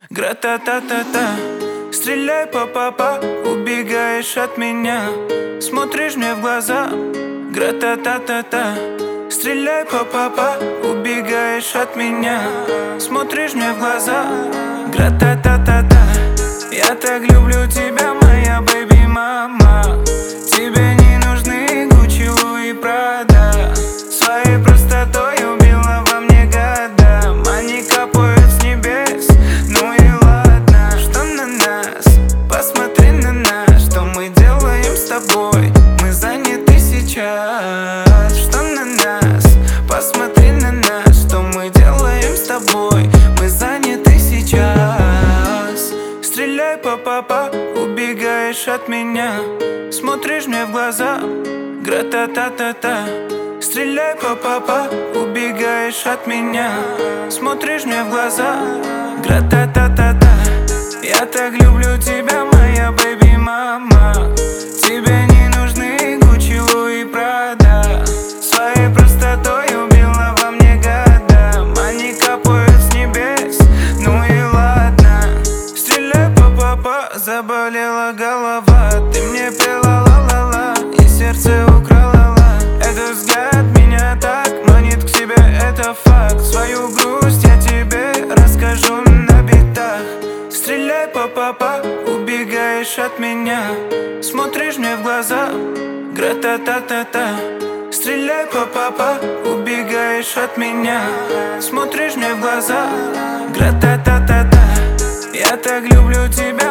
Гра-та-та-та-та, стреляй по-папа, убегаешь от меня, смотришь мне в глаза. Гра-та-та-та-та, стреляй по-папа, убегаешь от меня, смотришь мне в глаза. Гра-та-та-та-та, я так люблю тебя, моя бэйби-мама. Тебе не нужны Гуччи, Луи, Прада. Своей простотой убила во мне года. Они капают с небес, ну и ладно. Что на нас? Посмотри на нас. Что мы делаем с тобой? Мы заняты сейчас. Что на нас? Посмотри на нас. Что мы делаем с тобой? Мы заняты сейчас. Стреляй по-папа, убегаешь от меня, смотришь мне в глаза. Гра-та-та-та-та, стреляй по-папа, убегаешь от меня, смотришь мне в глаза. Гра-та-та-та-та, я так люблю тебя, моя бэйби-мама. Тебе не нужны Гуччи, Луи, Прада. Своей простотой убила во мне года. Они капают с небес, ну и ладно. Стреляй по-папа, заболела голова. Ты мне пела ла-ла-ла и сердце украла ла. Этот взгляд меня так манит к себе, это факт. Свою грусть я тебе расскажу на битах. Стреляй по-папа, убегаешь от меня, смотришь мне в глаза. Гра-та-та-та-та, стреляй по-папа, убегаешь от меня, смотришь мне в глаза. Гра-та-та-та-та, я так люблю тебя,